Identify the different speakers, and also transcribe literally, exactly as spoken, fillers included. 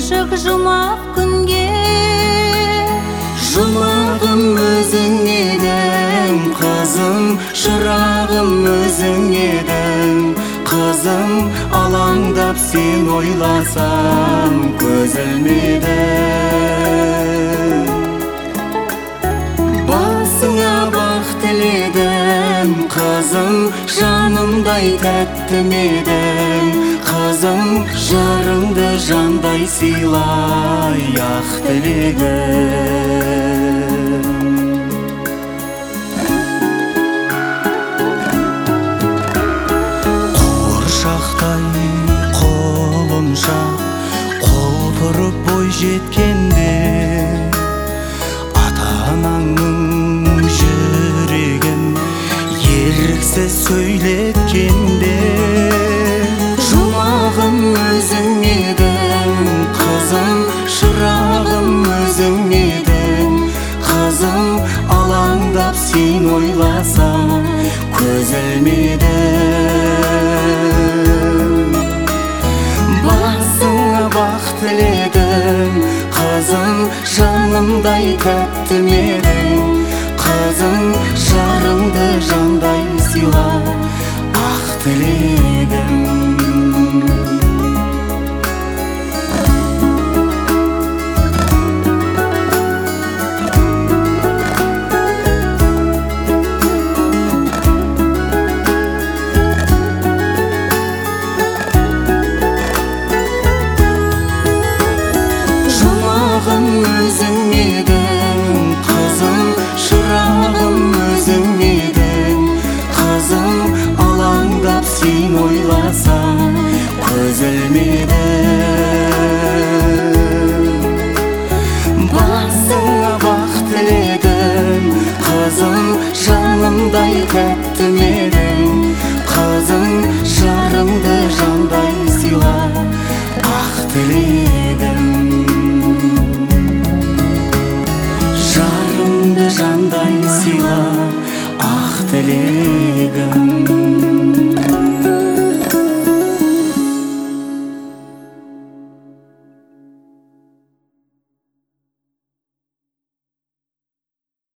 Speaker 1: ышык жұмақ күнге.
Speaker 2: Жұмағым өзің едің, қызым, шырағым өзің едің. Қызым, алаңдап сен ойласам, көз ілмеді. Басыңа бақ тіледім, қызым, жанымдай тәттім едің. Қызым, жарыңды жандай сыйлай, ақ тілегім. Қуыршақтай қолымша қолпырып бой жеткенде, ата-анаңның жүрегін еріксіз сөйлеткенде. Жұмағым өзің едің, қызым, шырағым өзің едің. Қызым, алаңдап сен ойласам, көз ілмедім. Басыңа бақ тіледім, қызым, жанымдай тәттім едің. Қызым, жарыңды жандай сыйла, ақ тілегім. Жұмағым өзің едің, қызым, шырағым өзің едің. Қызым, алаңдап сен ойласам, көз ілмедім. Басыңа бақ тіледім, қызым, жанымдай тәттім едің. Қызым, жарыңды жандай сыйла, ақ тілегім.